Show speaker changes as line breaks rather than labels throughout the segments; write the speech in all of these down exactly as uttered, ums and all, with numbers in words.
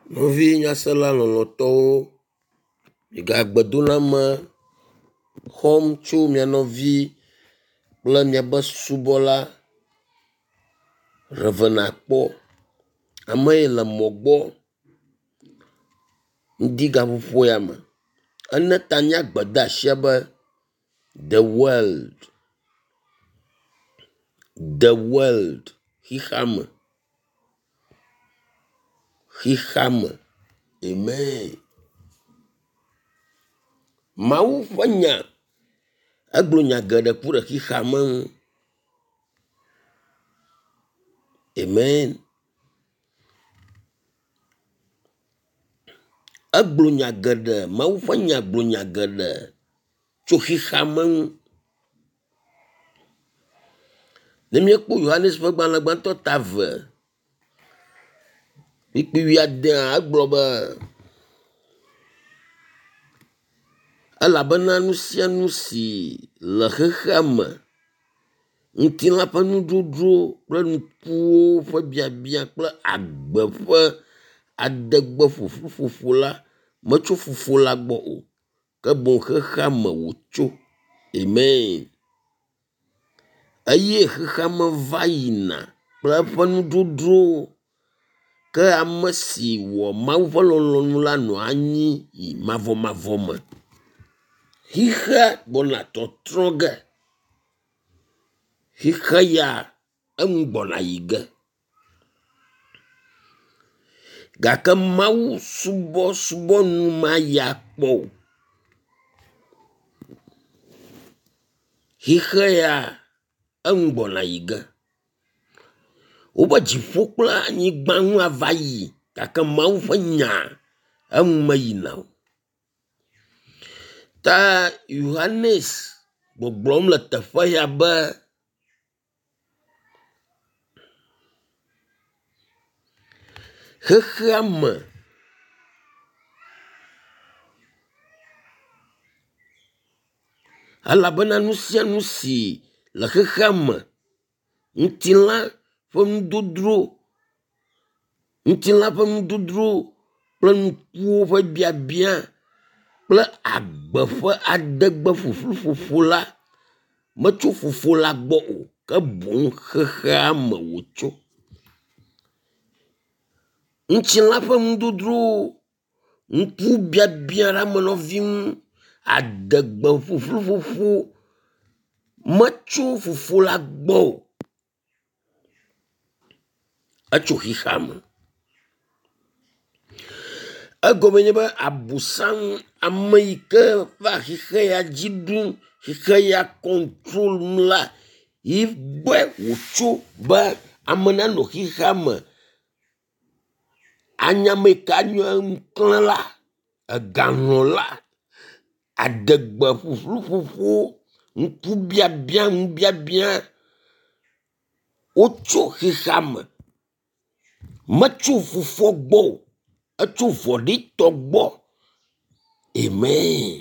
Novi nyasela lɔlɔtɔwo, migagbedomame xɔm tso mia nɔvi kple miabe subɔla ɖe ve nakpɔ. Ame yi le mɔ gbɔ ŋdi gaƒoƒo ya me. Ene ta nye gbedeasia be the world, the world, xixame, xixame, amen. Mawu ƒe nya egblɔ nya geɖe ku ɖe xixame ŋu. Amen. Egblɔ nya geɖe, Mawu ƒe nya gblɔ nya geɖe tso xixame ŋu. Ne míekpɔ Yohanes ƒe gbalẽ gbãtɔ ta ve, kpikpi wuiadea egblɔ be elabena nu sia nu si le xexea me, ŋutilã ƒe nuɖuɖu kple nukuwo ƒe biabia kple agbe ƒe adegbe ƒuƒlu ƒoƒo la metso Fofo la gbɔ o, ke boŋ xexea me wòtso. Amen. Eye xexea me va yina kple eƒe nuɖuɖuwo, ke ame si wɔ Mawu ƒe lɔlɔ̃nu la nɔ anyi yi mavɔmavɔ me. Xixe gbɔna tɔtrɔ ge, xixe ya eŋu gbɔna yi ge, gake Mawu subɔsubɔnu maya kpɔ o. Xixe ya eŋu gbɔna yi ge. Wobe dziƒo kple anyigba ŋu ava yi, gake Mawu ƒe nya eŋu meyina o. Ta Yohanes gbɔgblɔm le teƒe ya be xexea me elabena nu sia nu si le xexea me, ŋutilã ƒe nuɖuɖu, ŋutilã ƒe nuɖuɖu kple nukuwo ƒe biabia kple agbe ƒe adegbe ƒuƒlu ƒoƒo la metso Fofo la gbɔ o, ke boŋ xexea me wòtso. Ŋutilã ƒe nuɖuɖu, ŋku biabia ɖe ame nɔvi ŋu, adegbe ƒuƒlu ƒoƒo metso Fofo la gbɔ o, etso xixame. Egɔme nye be Abosam, ame yi ke va xixe ya dzi ɖum, xixe ya control la, yi gbɔe wòtso be ame nanɔ xixea me. Anyame yi ke anyo ŋuklẽ la, egahlɔ̃la, adegbe ƒuƒlu ƒoƒo, ŋkubiabia, ŋubiabia, wotso xixea me, metso Fofoa gbɔ o, etso vɔ̃ɖitɔ gbɔ. Amen.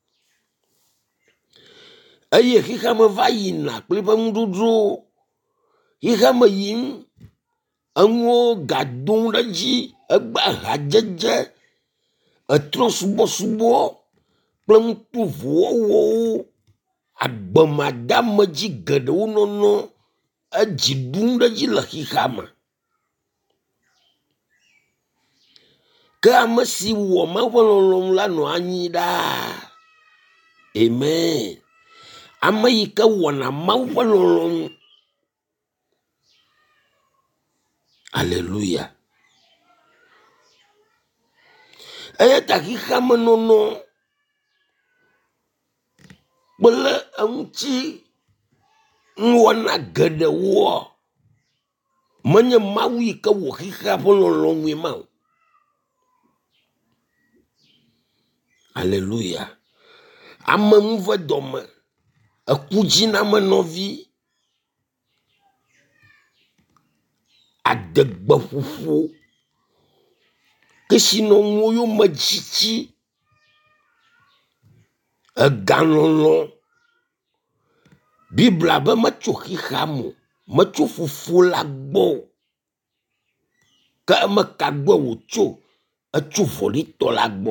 Eye xixea me va yina kple eƒe nuɖuɖuwo, xixea me yim, enuwo gadom ɖe dzi, egbe hadzedze, etrɔ̃subɔsubɔ kple ŋkuʋuwɔwɔwo, agbemadamedzi geɖewo nɔnɔ edzi ɖum ɖe dzi le xixea me. Ke ame si wɔ Mawu ƒe lɔlɔ̃nu la nɔ anyi ɖaa. Amen. Ame yi ke wɔna Mawu ƒe lɔlɔ̃nu. Aleluya. Eya ta xixea me nɔnɔ kple eŋuti nuwɔna geɖewoa, menye Mawu yi ke wɔ xixea ƒe lɔlɔ̃nue ma o. Aleluya. Ame ŋuve dɔme, eku dzi na ame nɔvi, adegbe ƒoƒo, kesinɔnuwo yome dzidzi, egalɔlɔ̃. Bibla be metso xixea me o, metso Fofo la gbɔ o, ke eme ka gbɔ wòtso? etso vɔɖitɔ la gbɔ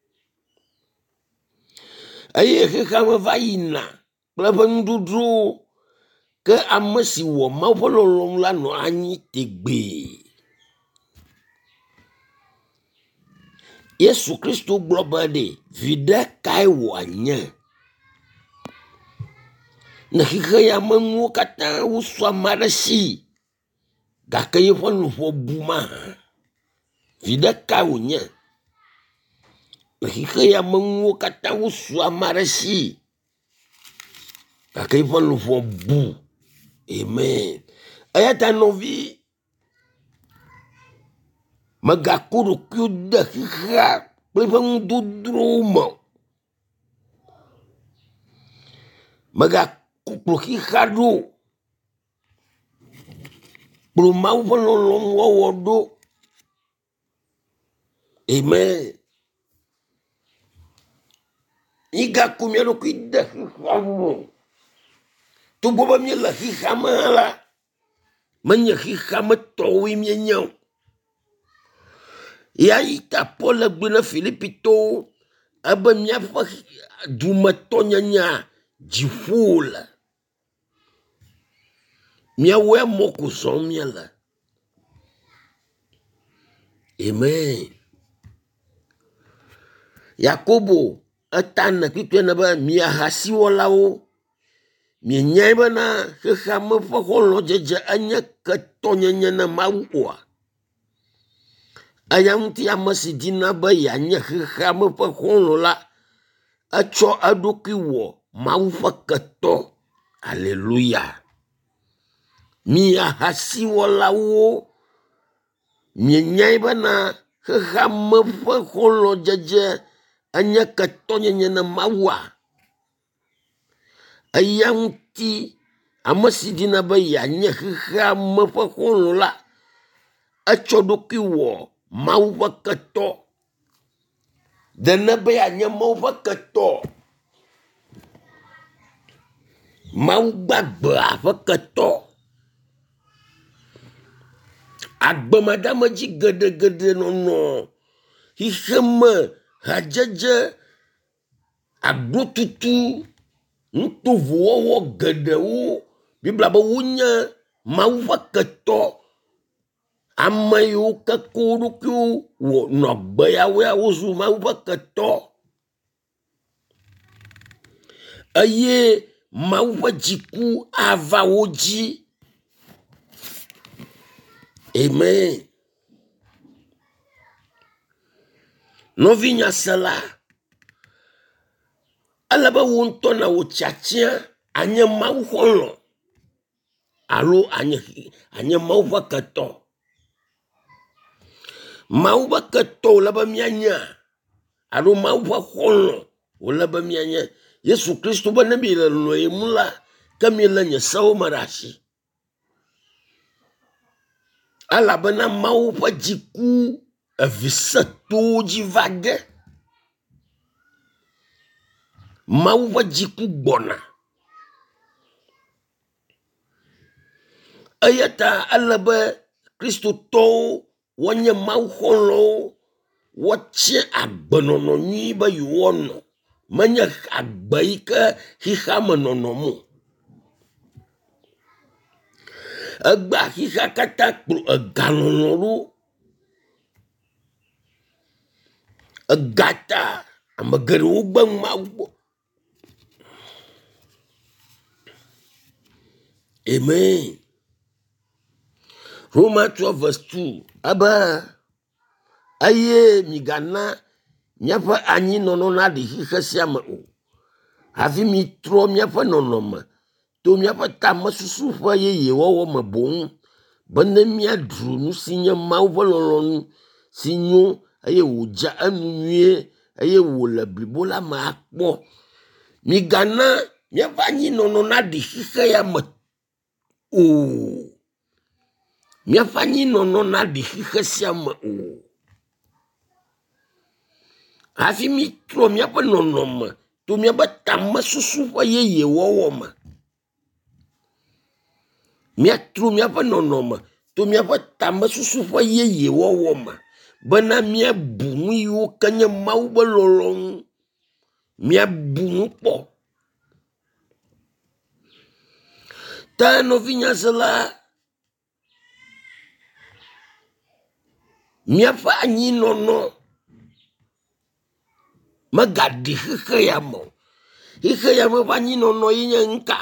eye xexea me va yina kple eƒe nuɖuɖuwo ke ame si wɔ Mawu ƒe lɔlɔ̃nu la nɔ anyi tegbee. Yesu Kristo gblɔ be ɖe viɖe kae wòanye ne xixe ya me nuwo katã wosɔ ame aɖe si gake yeƒe luʋɔ bu mahã viɖe kae wònye ne xixe ya me nuwo katã wosɔ ame aɖe si gake yeƒe luʋɔ bu. Amen. Eya ta nɔvi megakɔ ɖokuiwo de xixea kple eƒe ŋudodrowo me. Megakplɔ xixea ɖo kplɔ Mawu ƒe lɔlɔ̃nu wɔwɔ ɖo. Amen. Migakɔ mia ɖokui de xixea me. Togbɔ be míele xixea me hã la, menye xixea me tɔwoe míenye o. Ya yi ta Paul le gbe na Filipitɔwo ebe míaƒe dumetɔnyenya dziƒo le. Míawoe mɔ ko zɔm míele. Amen. Yakobo eta ne kpikpe ne be mi ahasiwɔlawo mienyae bena xexea me ƒe xɔlɔ̃dzedze enye ketɔnyenye ne Mawu oa. Eya ŋuti ame si dina be yeanye xexea me ƒe xɔlɔ̃ la etsɔ eɖokui wɔ Mawu ƒe ketɔ. Aleluya. Mi ahasiwɔlawo mienyae bena xexea me ƒe xɔlɔ̃dzedze enye ketɔnyenye ne Mawua. Eya ŋuti ame si dina be yeanye xexea me ƒe xɔlɔ̃ la etsɔ ɖokui wɔ Mawu ƒe ketɔ. Dene be yeanye Mawu ƒe ketɔ. Mawu gbagbea ƒe ketɔ. Agbemadamedzi geɖe geɖe nɔnɔ xixe me hadzedze aglotutu nutovuwɔwɔ geɖewo Biblia be wonye Mawu ƒe ketɔ. Ame yiwo ke ko wo ɖokuiwo wɔ nɔ gbe yawoe wozu Mawu ƒe ketɔ. Eye Mawu ƒe dziku ava wo dzi. Amen. Nɔvi nyasela ele be wo ŋutɔ na wo tiatia anye Mawu xɔlɔ̃ alo anye anye Mawu ƒe ketɔ. Mawu ƒe ketɔ wòle be mianya alo Mawu ƒe xɔlɔ̃ wòle be mianya. Yesu Kristo be ne mi le lɔ̃yem la ke mi le nye sewo me ɖe asi. Elabena Mawu ƒe dziku evi setowo dzi va ge. Mawu ƒe dziku gbɔna. Eya ta ele be kristotɔwo wonye Mawu xɔlɔ̃wo wotsi agbenɔnɔ nyui be yewoanɔ. Menye agbe yi ke xixea me nɔnɔ mo. Egba xixea katã kplɔ egalɔlɔ ɖo. Egata ame geɖewo gbe Mawu gbɔ. Amen. Romans twelve verse two. Ebe eye migana miaƒe anyinɔnɔ naɖi xixe sia me o. Hafi mitrɔ miaƒe nɔnɔme to miaƒe tamesusu ƒe yeyewɔwɔ me boŋ be ne miaɖu nu si nye Mawu ƒe lɔlɔ̃nu si nyo eye wòdza enu nyuie eye wòle blibo la me akpɔ. Migana miaƒe anyinɔnɔ naɖi xixe ya me o. Miaƒe anyinɔnɔ naɖi xixe sia me o. Hafi mitrɔ miaƒe nɔnɔme to miaƒe tamesusu ƒe yeyewɔwɔ me. Miatro miaƒe nɔnɔme to miaƒe tamesusu ƒe yeyewɔwɔ me. bena mia bu nu yiwo kenye Mawu be lɔlɔ̃ mia bu nu kpɔ. Ta nɔvinya se la miaƒe anyinɔnɔ megaɖi xexe ya me o. Xexe ya me ƒe anyinɔnɔ yi nye ŋka.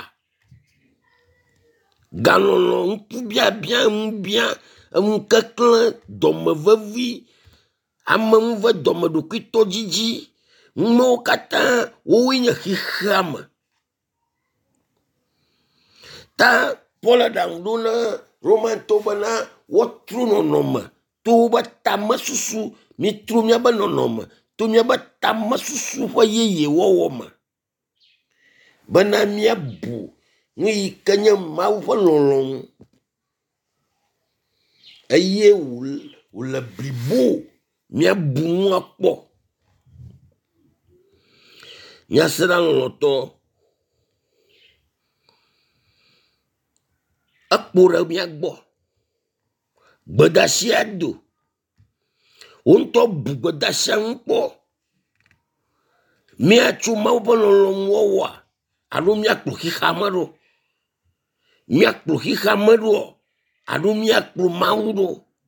Galɔlɔ, ŋkubiabia, ŋubia, ŋukekle, dɔmevevi, ameŋuve dɔmeɖokui tɔdzidzi, numewo katã wowoe nye xexea me. Ta Paul ɖaŋu ɖo ne Romain to bena woatro nɔnɔme to wobe tamesusu, mitro miabe nɔnɔme to miabe tamesusu ƒe yeye wɔwɔ me. Bena miabu nu yi ke nye Mawu ƒe lɔlɔ̃ eye wòle blibo miabu nua kpɔ. Miase ɖa lɔlɔ̃tɔ, ekpo ɖe mia gbɔ, gbedasia do, wo ŋutɔ bu gbedasia ŋu kpɔ. Miatso Mawu ƒe lɔlɔ̃ wɔwɔa alo miakplɔ xixame ɖo, miakplɔ xixame ɖo alo miakplɔ Mawu ɖo.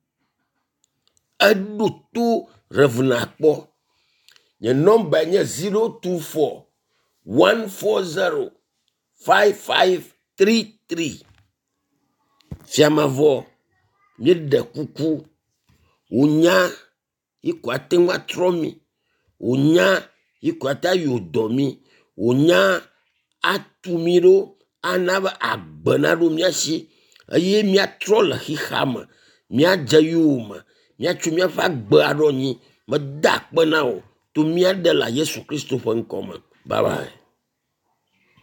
Eɖo to Revena kpɔ. Nye nɔmba nye zero two four one four zero five five three three. Fiamavɔ míeɖe kuku wonya iko ate ŋu atrɔ mi, wonya iko ate ayi dɔ mi, wonya atu mi ɖo ana be agbe naɖo mia si eye miatrɔ le xixame, miadze yowòme, miatso miaƒe agbe aɖo anyi. Meda akpe na wo to míaɖe le Yesu Kristo ƒe ŋkɔ me. Bye bye.